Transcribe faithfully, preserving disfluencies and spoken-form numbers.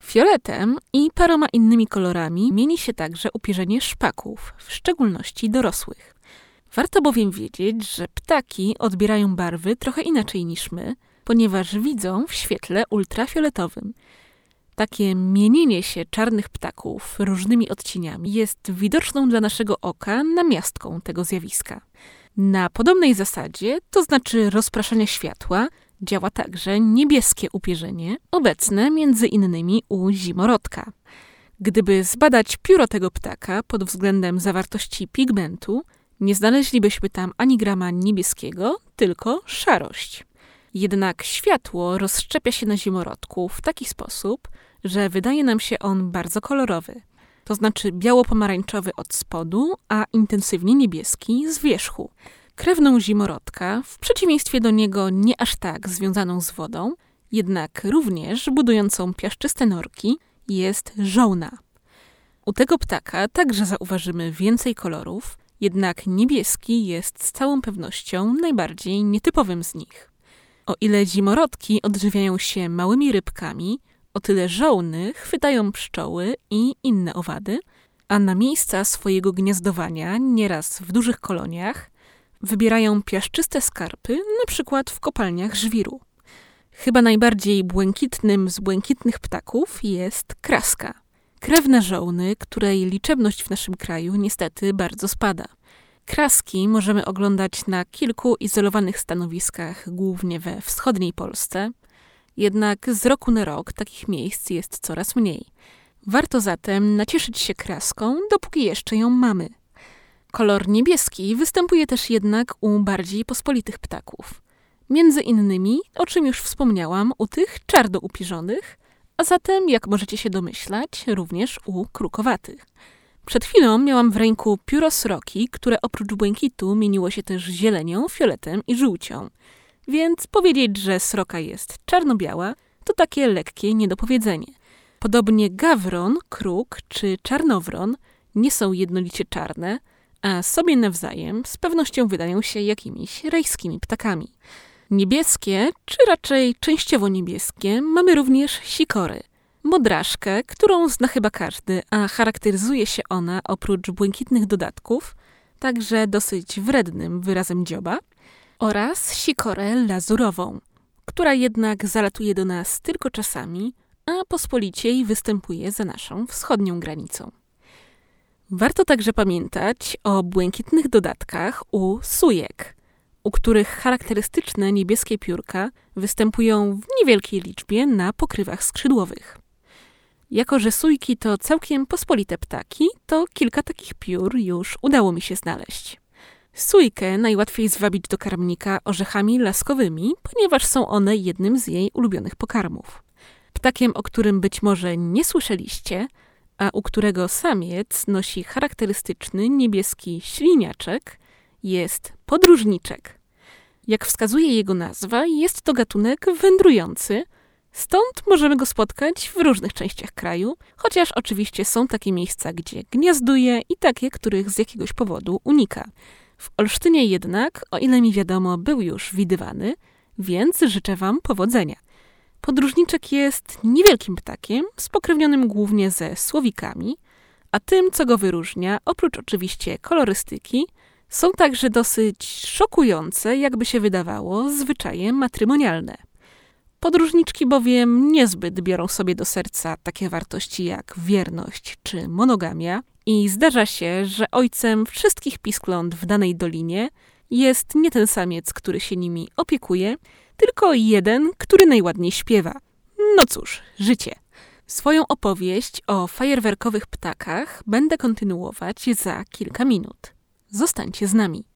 Fioletem i paroma innymi kolorami mieni się także upierzenie szpaków, w szczególności dorosłych. Warto bowiem wiedzieć, że ptaki odbierają barwy trochę inaczej niż my, ponieważ widzą w świetle ultrafioletowym. Takie mienienie się czarnych ptaków różnymi odcieniami jest widoczną dla naszego oka namiastką tego zjawiska. Na podobnej zasadzie, to znaczy rozpraszania światła, działa także niebieskie upierzenie, obecne między innymi u zimorodka. Gdyby zbadać pióro tego ptaka pod względem zawartości pigmentu, nie znaleźlibyśmy tam ani grama niebieskiego, tylko szarość. Jednak światło rozszczepia się na zimorodku w taki sposób, że wydaje nam się on bardzo kolorowy. To znaczy biało-pomarańczowy od spodu, a intensywnie niebieski z wierzchu. Krewną zimorodka, w przeciwieństwie do niego nie aż tak związaną z wodą, jednak również budującą piaszczyste norki, jest żołna. U tego ptaka także zauważymy więcej kolorów, jednak niebieski jest z całą pewnością najbardziej nietypowym z nich. O ile zimorodki odżywiają się małymi rybkami, o tyle żołny chwytają pszczoły i inne owady, a na miejsca swojego gniazdowania, nieraz w dużych koloniach, wybierają piaszczyste skarpy, na przykład w kopalniach żwiru. Chyba najbardziej błękitnym z błękitnych ptaków jest kraska. Krewna żołny, której liczebność w naszym kraju niestety bardzo spada. Kraski możemy oglądać na kilku izolowanych stanowiskach, głównie we wschodniej Polsce. Jednak z roku na rok takich miejsc jest coraz mniej. Warto zatem nacieszyć się kraską, dopóki jeszcze ją mamy. Kolor niebieski występuje też jednak u bardziej pospolitych ptaków. Między innymi, o czym już wspomniałam, u tych czarnoupierzonych, a zatem, jak możecie się domyślać, również u krukowatych. Przed chwilą miałam w ręku pióro sroki, które oprócz błękitu mieniło się też zielenią, fioletem i żółcią. Więc powiedzieć, że sroka jest czarno-biała, to takie lekkie niedopowiedzenie. Podobnie gawron, kruk czy czarnowron nie są jednolicie czarne, a sobie nawzajem z pewnością wydają się jakimiś rajskimi ptakami. Niebieskie, czy raczej częściowo niebieskie, mamy również sikory. Modraszkę, którą zna chyba każdy, a charakteryzuje się ona oprócz błękitnych dodatków także dosyć wrednym wyrazem dzioba, oraz sikorę lazurową, która jednak zalatuje do nas tylko czasami, a pospoliciej występuje za naszą wschodnią granicą. Warto także pamiętać o błękitnych dodatkach u sujek, u których charakterystyczne niebieskie piórka występują w niewielkiej liczbie na pokrywach skrzydłowych. Jako że sujki to całkiem pospolite ptaki, to kilka takich piór już udało mi się znaleźć. Sujkę najłatwiej zwabić do karmnika orzechami laskowymi, ponieważ są one jednym z jej ulubionych pokarmów. Ptakiem, o którym być może nie słyszeliście, a u którego samiec nosi charakterystyczny niebieski śliniaczek, jest podróżniczek. Jak wskazuje jego nazwa, jest to gatunek wędrujący, stąd możemy go spotkać w różnych częściach kraju, chociaż oczywiście są takie miejsca, gdzie gniazduje i takie, których z jakiegoś powodu unika. W Olsztynie jednak, o ile mi wiadomo, był już widywany, więc życzę wam powodzenia. Podróżniczek jest niewielkim ptakiem, spokrewnionym głównie ze słowikami, a tym, co go wyróżnia, oprócz oczywiście kolorystyki, są także dosyć szokujące, jakby się wydawało, zwyczaje matrymonialne. Podróżniczki bowiem niezbyt biorą sobie do serca takie wartości jak wierność czy monogamia i zdarza się, że ojcem wszystkich piskląt w danej dolinie jest nie ten samiec, który się nimi opiekuje, tylko jeden, który najładniej śpiewa. No cóż, życie. Swoją opowieść o fajerwerkowych ptakach będę kontynuować za kilka minut. Zostańcie z nami.